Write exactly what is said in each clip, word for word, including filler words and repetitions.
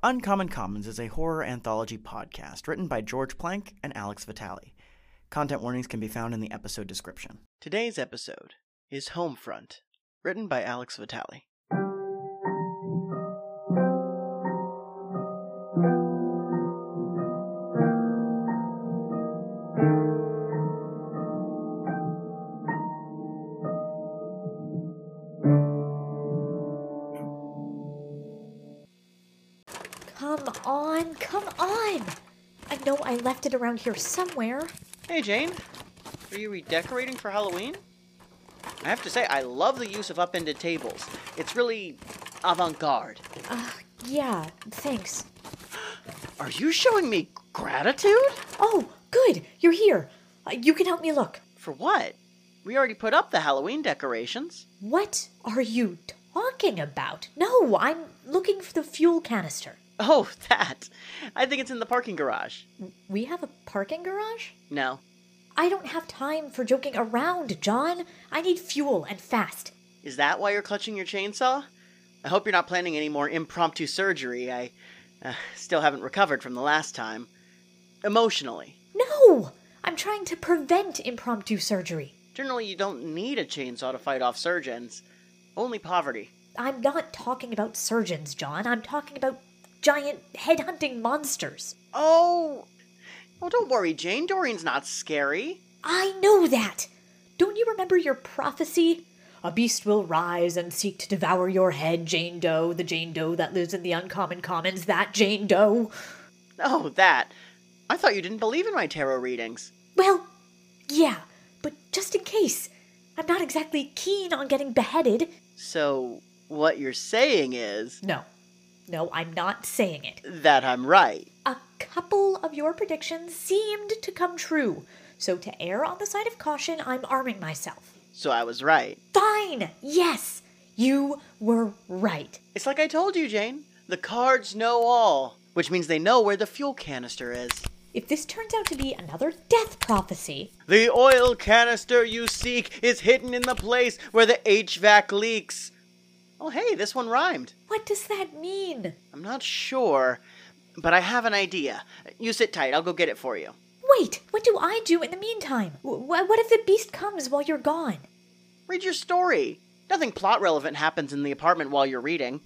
Uncommon Commons is a horror anthology podcast written by George Plank and Alex Vitale. Content warnings can be found in the episode description. Today's episode is Homefront, written by Alex Vitale. Come on, come on! I know I left it around here somewhere. Hey Jane, are you redecorating for Halloween? I have to say, I love the use of upended tables. It's really avant-garde. Uh, yeah, thanks. Are you showing me gratitude? Oh, good, you're here. Uh, you can help me look. For what? We already put up the Halloween decorations. What are you talking about? No, I'm looking for the fuel canister. Oh, that. I think it's in the parking garage. We have a parking garage? No. I don't have time for joking around, John. I need fuel, and fast. Is that why you're clutching your chainsaw? I hope you're not planning any more impromptu surgery. I uh, still haven't recovered from the last time. Emotionally. No! I'm trying to prevent impromptu surgery. Generally, you don't need a chainsaw to fight off surgeons. Only poverty. I'm not talking about surgeons, John. I'm talking about giant head-hunting monsters. Oh! Oh, don't worry, Jane. Doreen's not scary. I know that! Don't you remember your prophecy? A beast will rise and seek to devour your head, Jane Doe, the Jane Doe that lives in the Uncommon Commons, that Jane Doe. Oh, that. I thought you didn't believe in my tarot readings. Well, yeah, but just in case. I'm not exactly keen on getting beheaded. So, what you're saying is... No. No, I'm not saying it. That I'm right. A couple of your predictions seemed to come true. So to err on the side of caution, I'm arming myself. So I was right. Fine! Yes! You were right. It's like I told you, Jane. The cards know all. Which means they know where the fuel canister is. If this turns out to be another death prophecy... The oil canister you seek is hidden in the place where the H V A C leaks. Oh, hey, this one rhymed. What does that mean? I'm not sure, but I have an idea. You sit tight. I'll go get it for you. Wait, what do I do in the meantime? W- what if the beast comes while you're gone? Read your story. Nothing plot relevant happens in the apartment while you're reading.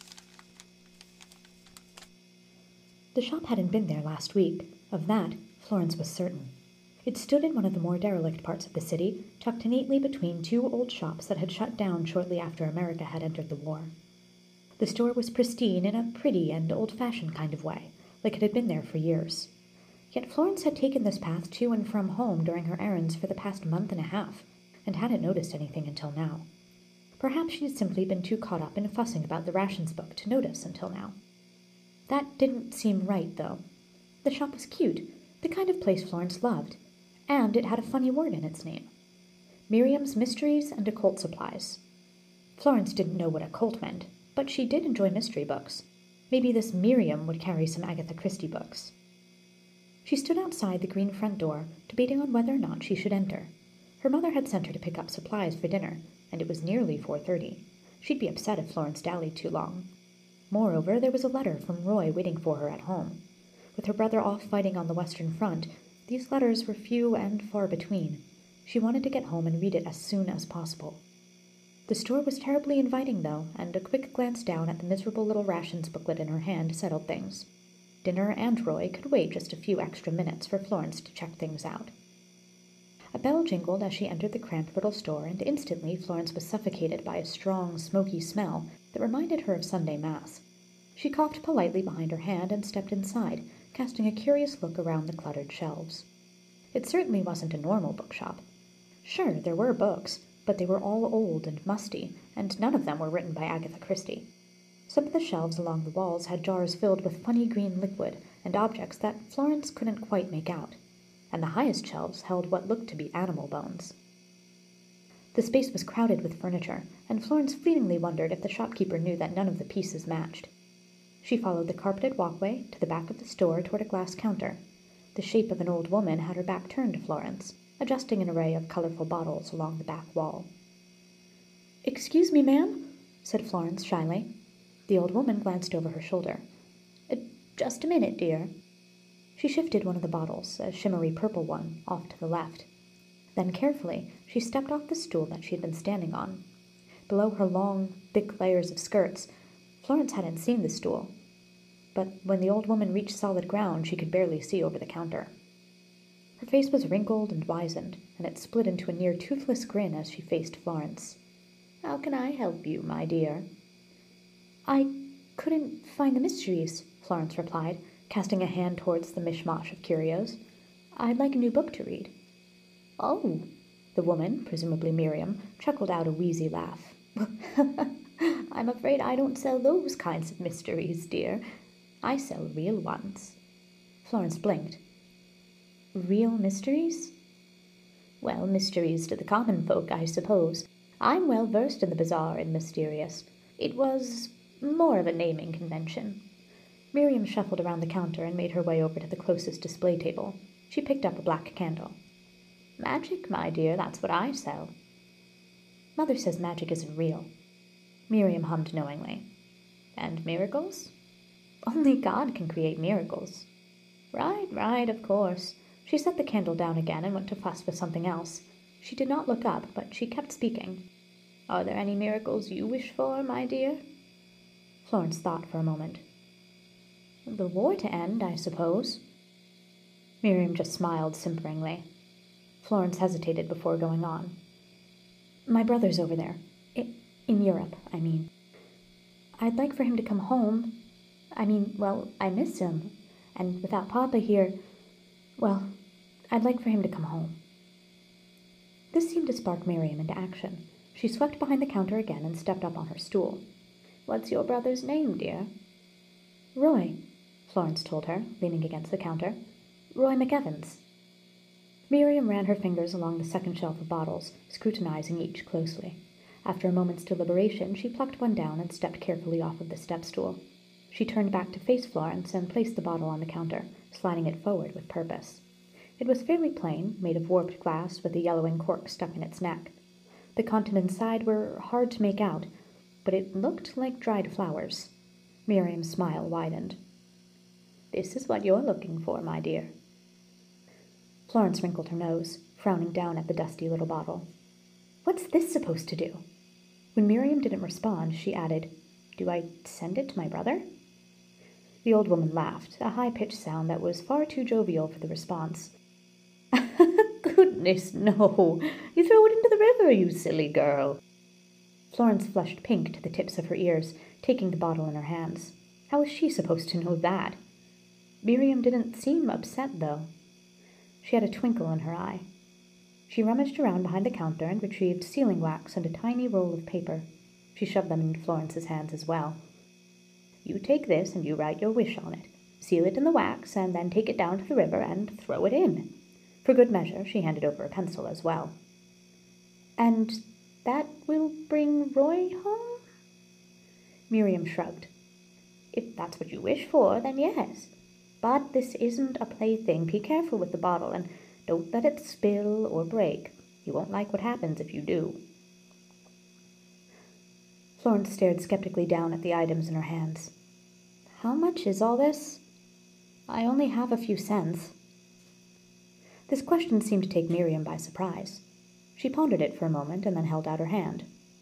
The shop hadn't been there last week. Of that, Florence was certain. It stood in one of the more derelict parts of the city, tucked neatly between two old shops that had shut down shortly after America had entered the war. The store was pristine in a pretty and old-fashioned kind of way, like it had been there for years. Yet Florence had taken this path to and from home during her errands for the past month and a half, and hadn't noticed anything until now. Perhaps she had simply been too caught up in fussing about the rations book to notice until now. That didn't seem right, though. The shop was cute, the kind of place Florence loved, and it had a funny word in its name. Miriam's Mysteries and Occult Supplies. Florence didn't know what occult meant, but she did enjoy mystery books. Maybe this Miriam would carry some Agatha Christie books. She stood outside the green front door, debating on whether or not she should enter. Her mother had sent her to pick up supplies for dinner, and it was nearly four thirty. She'd be upset if Florence dallied too long. Moreover, there was a letter from Roy waiting for her at home. With her brother off fighting on the Western Front, these letters were few and far between. She wanted to get home and read it as soon as possible. The store was terribly inviting, though, and a quick glance down at the miserable little rations booklet in her hand settled things. Dinner and Roy could wait just a few extra minutes for Florence to check things out. A bell jingled as she entered the cramped little store, and instantly Florence was suffocated by a strong, smoky smell that reminded her of Sunday Mass. She coughed politely behind her hand and stepped inside, casting a curious look around the cluttered shelves. It certainly wasn't a normal bookshop. Sure, there were books, but they were all old and musty, and none of them were written by Agatha Christie. Some of the shelves along the walls had jars filled with funny green liquid and objects that Florence couldn't quite make out, and the highest shelves held what looked to be animal bones. The space was crowded with furniture, and Florence fleetingly wondered if the shopkeeper knew that none of the pieces matched. She followed the carpeted walkway to the back of the store toward a glass counter. The shape of an old woman had her back turned to Florence, adjusting an array of colorful bottles along the back wall. "Excuse me, ma'am," said Florence shyly. The old woman glanced over her shoulder. Just a minute, dear." She shifted one of the bottles, a shimmery purple one, off to the left. Then carefully she stepped off the stool that she had been standing on. Below her long, thick layers of skirts, Florence hadn't seen the stool. But when the old woman reached solid ground, she could barely see over the counter. Her face was wrinkled and wizened, and it split into a near toothless grin as she faced Florence. "How can I help you, my dear?" "I couldn't find the mysteries," Florence replied, casting a hand towards the mishmash of curios. "I'd like a new book to read." "Oh," the woman, presumably Miriam, chuckled out a wheezy laugh. "I'm afraid I don't sell those kinds of mysteries, dear. I sell real ones." Florence blinked. "Real mysteries?" "Well, mysteries to the common folk, I suppose. I'm well versed in the bizarre and mysterious. It was more of a naming convention." Miriam shuffled around the counter and made her way over to the closest display table. She picked up a black candle. "Magic, my dear, that's what I sell." "Mother says magic isn't real." Miriam hummed knowingly. "And miracles?" "Only God can create miracles." "Right, right, of course." She set the candle down again and went to fuss with something else. She did not look up, but she kept speaking. "Are there any miracles you wish for, my dear?" Florence thought for a moment. "The war to end, I suppose." Miriam just smiled simperingly. Florence hesitated before going on. "My brother's over there. I- in Europe, I mean. I'd like for him to come home. I mean, well, I miss him. And without Papa here, well, I'd like for him to come home." This seemed to spark Miriam into action. She swept behind the counter again and stepped up on her stool. "What's your brother's name, dear?" "Roy," Florence told her, leaning against the counter. "Roy McEvans." Miriam ran her fingers along the second shelf of bottles, scrutinizing each closely. After a moment's deliberation, she plucked one down and stepped carefully off of the step-stool. She turned back to face Florence and placed the bottle on the counter, sliding it forward with purpose. It was fairly plain, made of warped glass with a yellowing cork stuck in its neck. The contents inside were hard to make out, but it looked like dried flowers. Miriam's smile widened. "This is what you're looking for, my dear." Florence wrinkled her nose, frowning down at the dusty little bottle. "What's this supposed to do?" When Miriam didn't respond, she added, "Do I send it to my brother?" The old woman laughed, a high-pitched sound that was far too jovial for the response. "Goodness, no! You throw it into the river, you silly girl!" Florence flushed pink to the tips of her ears, taking the bottle in her hands. How was she supposed to know that? Miriam didn't seem upset, though. She had a twinkle in her eye. She rummaged around behind the counter and retrieved sealing wax and a tiny roll of paper. She shoved them into Florence's hands as well. "You take this and you write your wish on it. Seal it in the wax, and then take it down to the river and throw it in." For good measure, she handed over a pencil as well. "And that will bring Roy home?" Miriam shrugged. "If that's what you wish for, then yes. But this isn't a plaything. Be careful with the bottle, and don't let it spill or break. You won't like what happens if you do." Florence stared skeptically down at the items in her hands. "How much is all this?" "I only have a few cents." This question seemed to take Miriam by surprise. She pondered it for a moment and then held out her hand.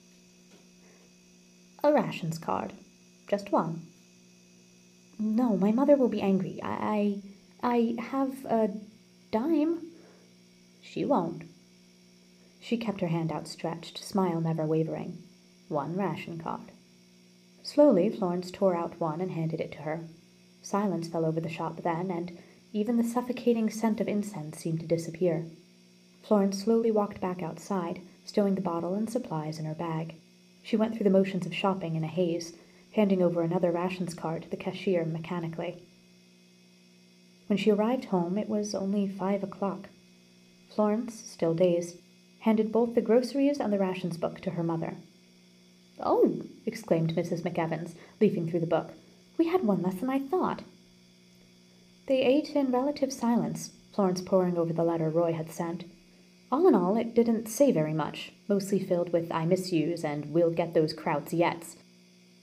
"A rations card. Just one." "No, my mother will be angry. I... I, I have a dime." "She won't." She kept her hand outstretched, smile never wavering. "One ration card." Slowly, Florence tore out one and handed it to her. Silence fell over the shop then, and even the suffocating scent of incense seemed to disappear. Florence slowly walked back outside, stowing the bottle and supplies in her bag. She went through the motions of shopping in a haze, handing over another rations card to the cashier mechanically. When she arrived home, it was only five o'clock. Florence, still dazed, handed both the groceries and the rations book to her mother. "Oh!" exclaimed Missus McEvans, leafing through the book. "We had one less than I thought." They ate in relative silence, Florence poring over the letter Roy had sent. All in all, it didn't say very much, mostly filled with I miss yous and we'll get those krauts yets.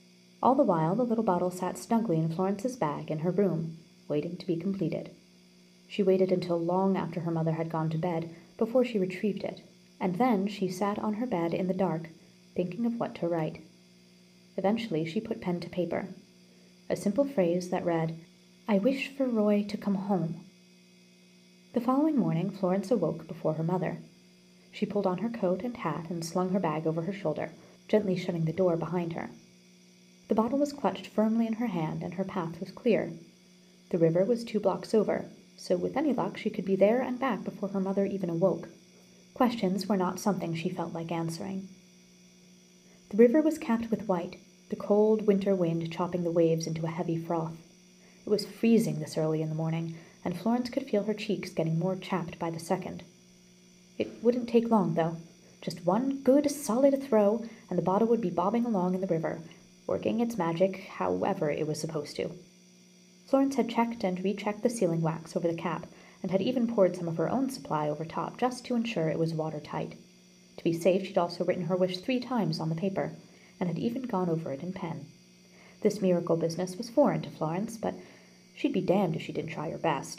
All the while, the little bottle sat snugly in Florence's bag in her room, waiting to be completed. She waited until long after her mother had gone to bed before she retrieved it, and then she sat on her bed in the dark, thinking of what to write. Eventually, she put pen to paper. A simple phrase that read, "I wish for Roy to come home." The following morning, Florence awoke before her mother. She pulled on her coat and hat and slung her bag over her shoulder, gently shutting the door behind her. The bottle was clutched firmly in her hand, and her path was clear. The river was two blocks over, so with any luck she could be there and back before her mother even awoke. Questions were not something she felt like answering. The river was capped with white, the cold winter wind chopping the waves into a heavy froth. It was freezing this early in the morning, and Florence could feel her cheeks getting more chapped by the second. It wouldn't take long, though. Just one good, solid throw, and the bottle would be bobbing along in the river, working its magic however it was supposed to. Florence had checked and rechecked the sealing wax over the cap, and had even poured some of her own supply over top just to ensure it was watertight. To be safe, she'd also written her wish three times on the paper, and had even gone over it in pen. This miracle business was foreign to Florence, but she'd be damned if she didn't try her best.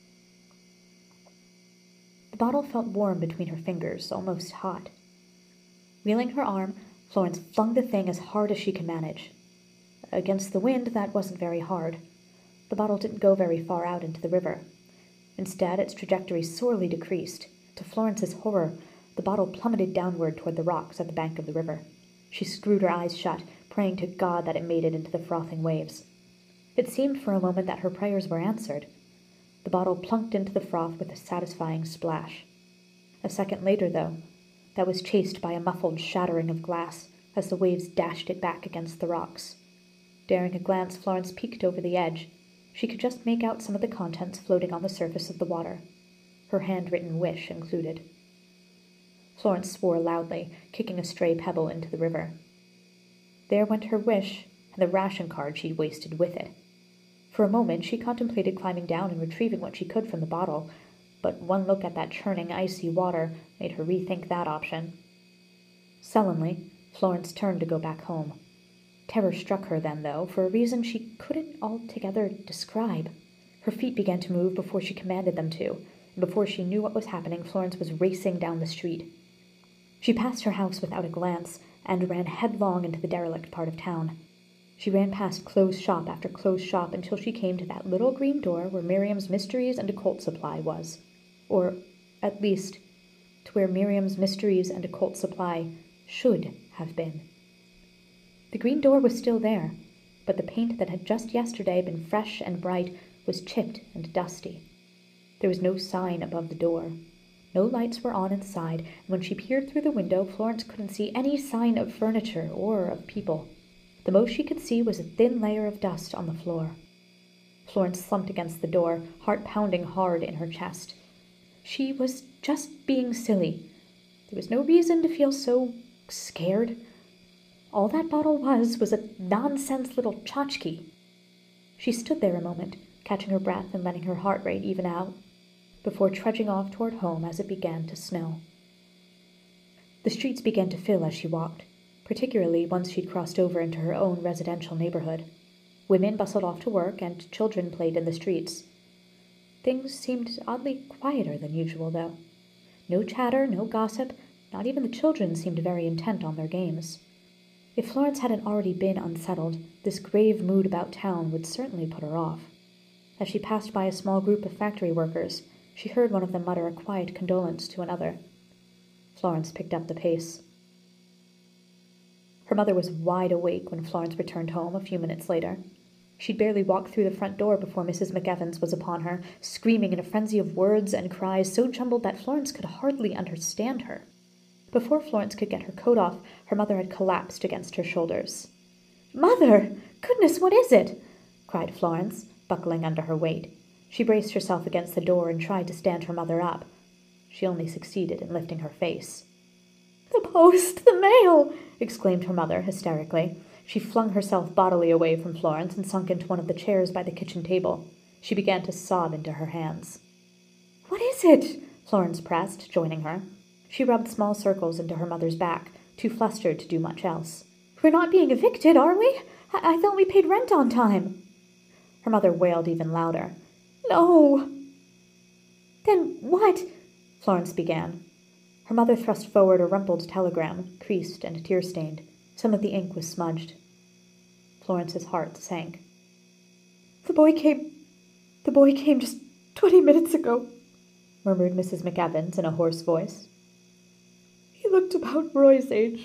The bottle felt warm between her fingers, almost hot. Wheeling her arm, Florence flung the thing as hard as she could manage. Against the wind, that wasn't very hard. The bottle didn't go very far out into the river. Instead, its trajectory sorely decreased. To Florence's horror, the bottle plummeted downward toward the rocks at the bank of the river. She screwed her eyes shut, praying to God that it made it into the frothing waves. It seemed for a moment that her prayers were answered. The bottle plunked into the froth with a satisfying splash. A second later, though, that was chased by a muffled shattering of glass as the waves dashed it back against the rocks. Daring a glance, Florence peeked over the edge. She could just make out some of the contents floating on the surface of the water. Her handwritten wish included. Florence swore loudly, kicking a stray pebble into the river. There went her wish, and the ration card she'd wasted with it. For a moment she contemplated climbing down and retrieving what she could from the bottle, but one look at that churning, icy water made her rethink that option. Sullenly, Florence turned to go back home. Terror struck her then, though, for a reason she couldn't altogether describe. Her feet began to move before she commanded them to, and before she knew what was happening, Florence was racing down the street. She passed her house without a glance, and ran headlong into the derelict part of town. She ran past closed shop after closed shop until she came to that little green door where Miriam's Mysteries and Occult Supply was. Or, at least, to where Miriam's Mysteries and Occult Supply should have been. The green door was still there, but the paint that had just yesterday been fresh and bright was chipped and dusty. There was no sign above the door. No lights were on inside, and when she peered through the window, Florence couldn't see any sign of furniture or of people. The most she could see was a thin layer of dust on the floor. Florence slumped against the door, heart pounding hard in her chest. She was just being silly. There was no reason to feel so scared. All that bottle was was a nonsense little tchotchke. She stood there a moment, catching her breath and letting her heart rate even out, before trudging off toward home as it began to snow. The streets began to fill as she walked, particularly once she'd crossed over into her own residential neighborhood. Women bustled off to work, and children played in the streets. Things seemed oddly quieter than usual, though. No chatter, no gossip, not even the children seemed very intent on their games. If Florence hadn't already been unsettled, this grave mood about town would certainly put her off. As she passed by a small group of factory workers, she heard one of them mutter a quiet condolence to another. Florence picked up the pace. Her mother was wide awake when Florence returned home a few minutes later. She'd barely walked through the front door before Missus McEvans was upon her, screaming in a frenzy of words and cries so jumbled that Florence could hardly understand her. Before Florence could get her coat off, her mother had collapsed against her shoulders. "Mother! Goodness, what is it?" cried Florence, buckling under her weight. She braced herself against the door and tried to stand her mother up. She only succeeded in lifting her face. "The post! The mail!" exclaimed her mother hysterically. She flung herself bodily away from Florence and sunk into one of the chairs by the kitchen table. She began to sob into her hands. "What is it?" Florence pressed, joining her. She rubbed small circles into her mother's back, too flustered to do much else. "We're not being evicted, are we? I, I thought we paid rent on time. Her mother wailed even louder. No. Then what? Florence began. Her mother thrust forward a rumpled telegram, creased and tear-stained. Some of the ink was smudged. Florence's heart sank. The boy came... The boy came just twenty minutes ago, murmured Missus McEvans in a hoarse voice. He looked about Roy's age.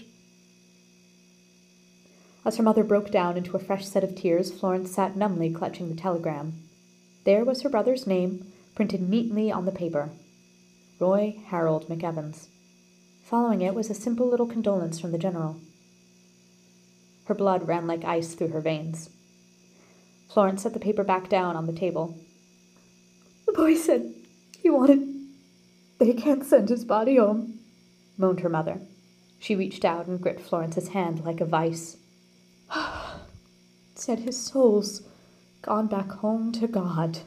As her mother broke down into a fresh set of tears, Florence sat numbly clutching the telegram. There was her brother's name, printed neatly on the paper. Roy Harold McEvans. Following it was a simple little condolence from the General. Her blood ran like ice through her veins. Florence set the paper back down on the table. The boy said he wanted... They can't send his body home, moaned her mother. She reached out and gripped Florence's hand like a vice. Said his soul's gone back home to God.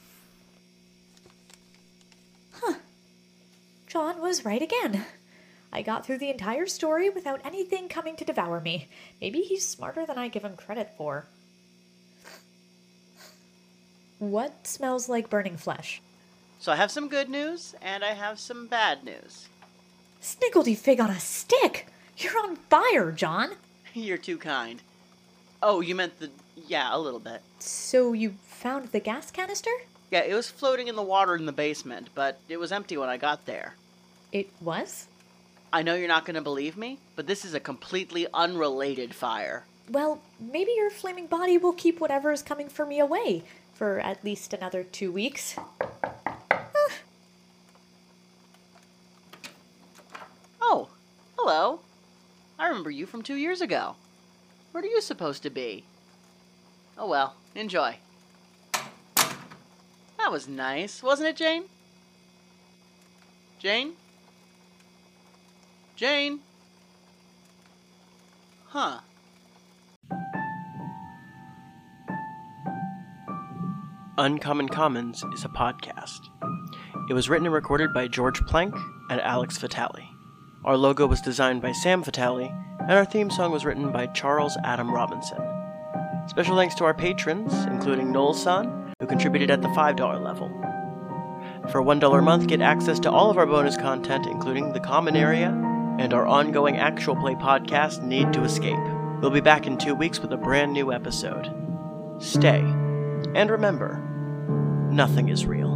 Huh. John was right again. I got through the entire story without anything coming to devour me. Maybe he's smarter than I give him credit for. What smells like burning flesh? So I have some good news, and I have some bad news. Sniggledy fig on a stick! You're on fire, John! You're too kind. Oh, you meant the... yeah, a little bit. So you found the gas canister? Yeah, it was floating in the water in the basement, but it was empty when I got there. It was? I know you're not going to believe me, but this is a completely unrelated fire. Well, maybe your flaming body will keep whatever is coming for me away for at least another two weeks. Ah. Oh, hello. I remember you from two years ago. What are you supposed to be? Oh well, enjoy. That was nice, wasn't it, Jane? Jane? Jane? Huh. Uncommon Commons is a podcast. It was written and recorded by George Plank and Alex Vitale. Our logo was designed by Sam Vitale, and our theme song was written by Charles Adam Robinson. Special thanks to our patrons, including Noel Son, who contributed at the five dollar level. For one dollar a month, get access to all of our bonus content, including the Common Area, and our ongoing actual play podcast, Need to Escape. We'll be back in two weeks with a brand new episode. Stay, and remember, nothing is real.